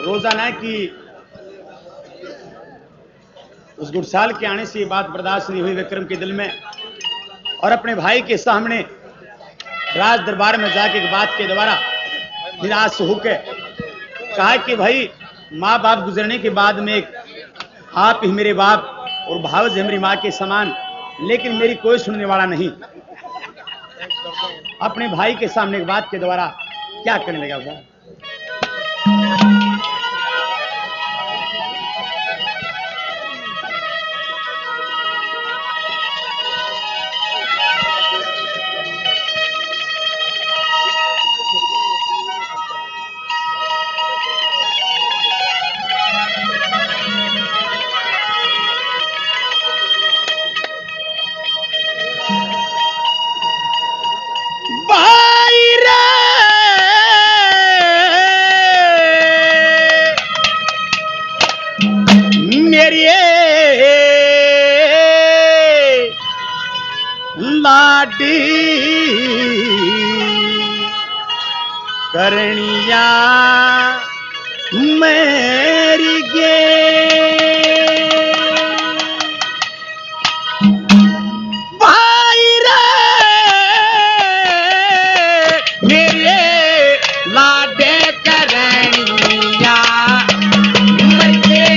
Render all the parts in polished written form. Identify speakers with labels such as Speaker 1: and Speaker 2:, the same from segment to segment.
Speaker 1: रोजाना की उस गुड़साल के आने से ये बात बर्दाश्त नहीं हुई विक्रम के दिल में, और अपने भाई के सामने राज दरबार में जाके एक बात के द्वारा निराश होकर कहा कि भाई माँ बाप गुजरने के बाद में आप ही मेरे बाप और भावज है मेरी माँ के समान, लेकिन मेरी कोई सुनने वाला नहीं। अपने भाई के सामने एक बात के द्वारा क्या करने लगा वो? लाडी करनिया मेरी गे भाई रे मेरे लाडे करनिया मेरी गे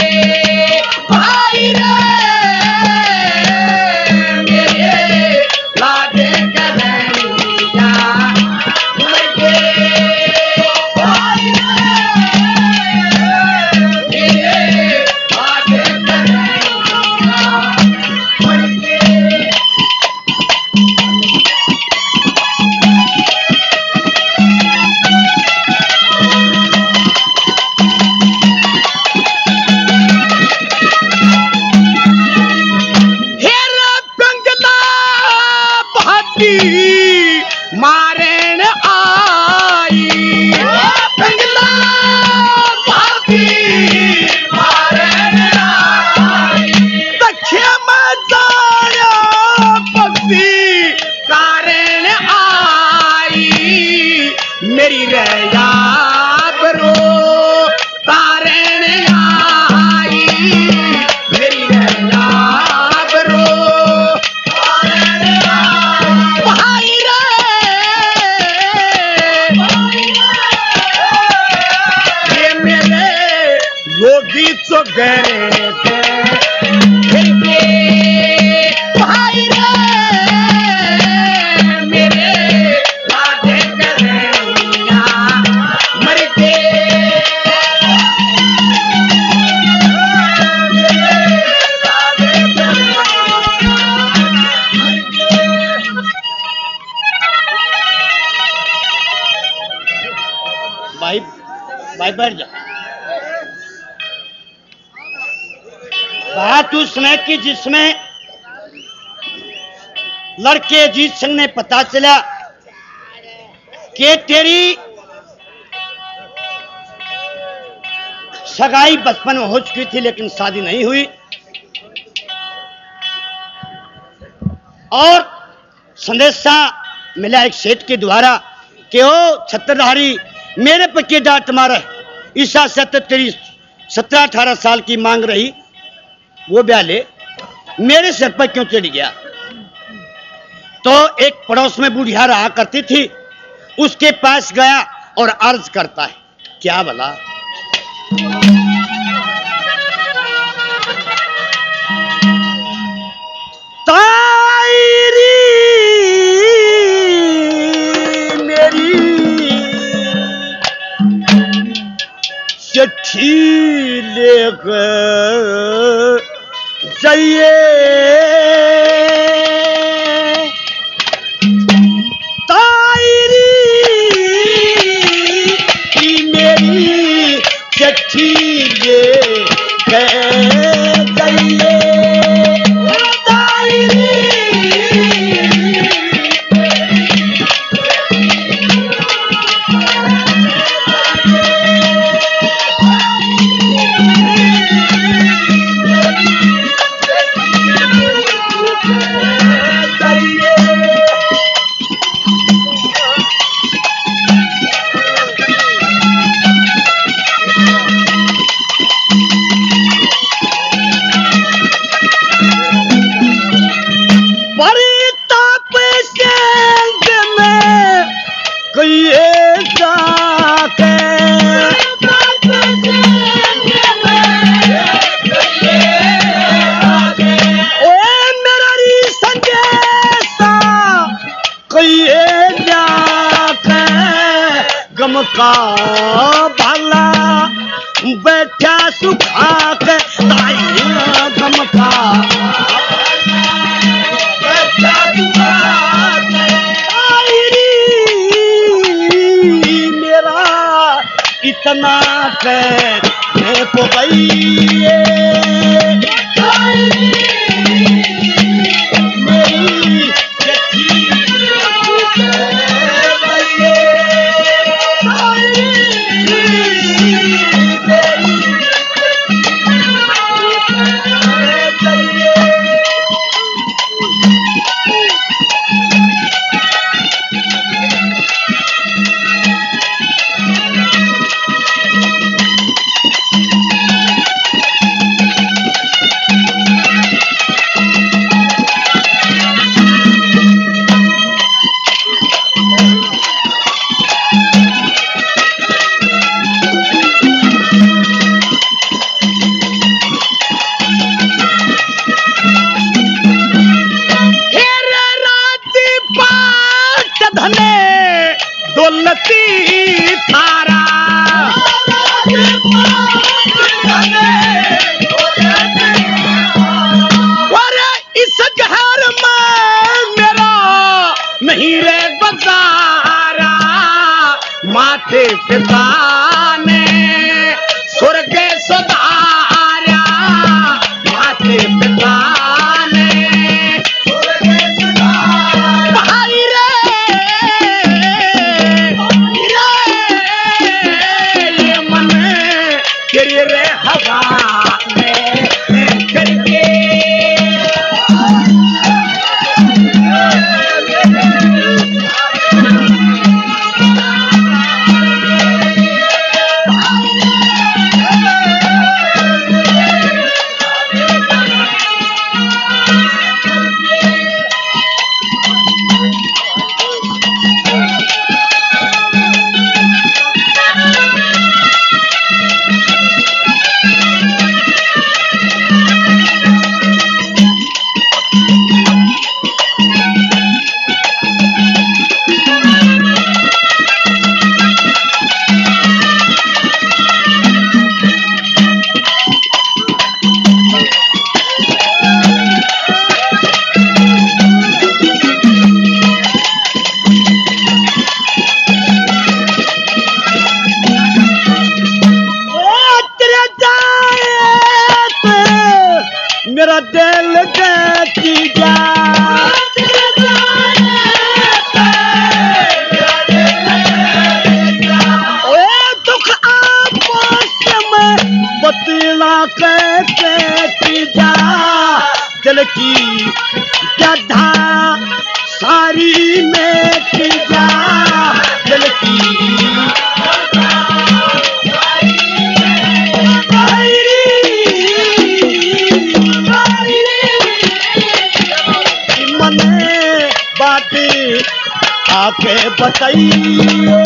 Speaker 1: भाई रे मारण आई बंगला भाभी मारण आई दक्षिण में जाया पक्षी कारण आई मेरी रया बरो कारण आई मेरी रया बरो योगी तो गए थे फिर भी भाई रे मेरे लाडे करनिया मर के भाई भाई बैठ जा। बात उस समय की जिसमें लड़के अजीत सिंह ने पता चला कि तेरी सगाई बचपन में हो चुकी थी लेकिन शादी नहीं हुई, और संदेशा मिला एक सेठ के द्वारा कि ओ छत्रधारी मेरे पर के डांट मारा, ईसा से तेरी 17-18 साल की मांग रही वो ब्याह ले, मेरे सिर पर क्यों चढ़ गया? तो एक पड़ोस में बुढ़िया रहा करती थी, उसके पास गया और अर्ज करता है क्या भला? तायरी मेरी चिट्ठी लेकर जाइए तायरी की मेरी चिट्ठी लेकर जाइए का भाला बैठा सुखा के ताई गम का बैठा सुखा के ताई मेरा इतना कहने को गई मेरी जच्ची दौलती थारा और इस घर में मेरा नहीं रे गुजारा माथे पिता ने स्वर्ग सुधारा माथे पिता ने भाई रे ये मन तेरी रे हवा में करके मेरा दिल कहती जा दुख आपस में बतला कहती जा दिल की गधा सारी में जा दिल की आके बताइए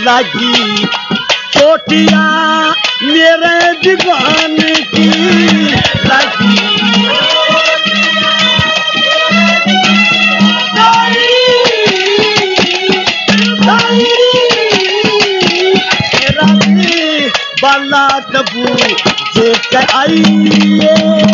Speaker 1: लगी चोटिया मेरे दीवान की लगी बाला दबू जे आइए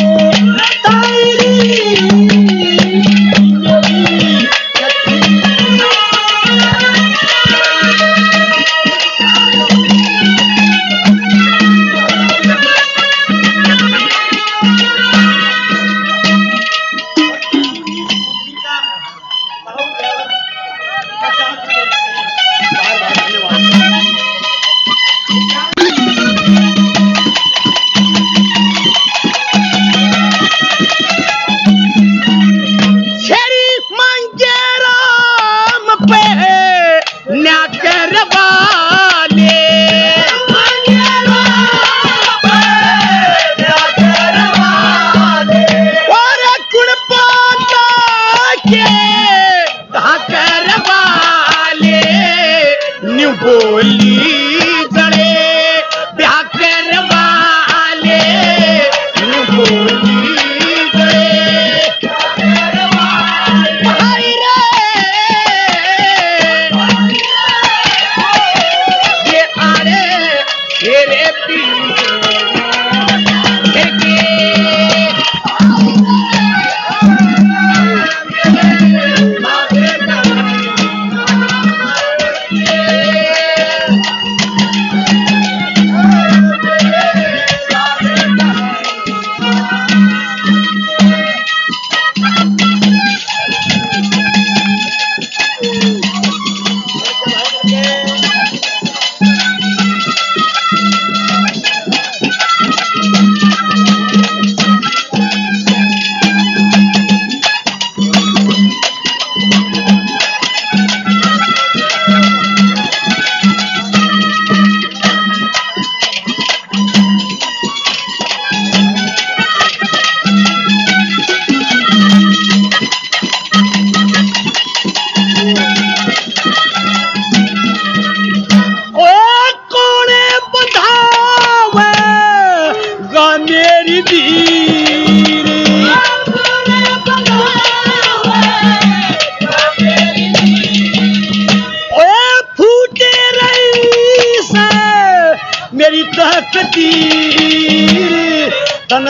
Speaker 1: तन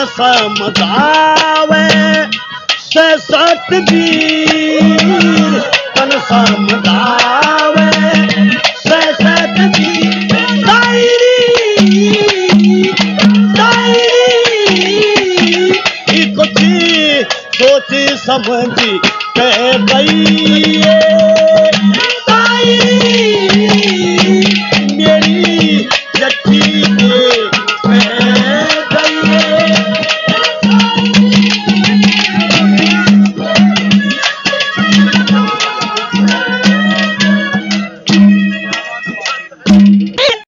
Speaker 1: समझावे से सतबीर तन समझावे से सतबीर कुछ सोच समझ के गई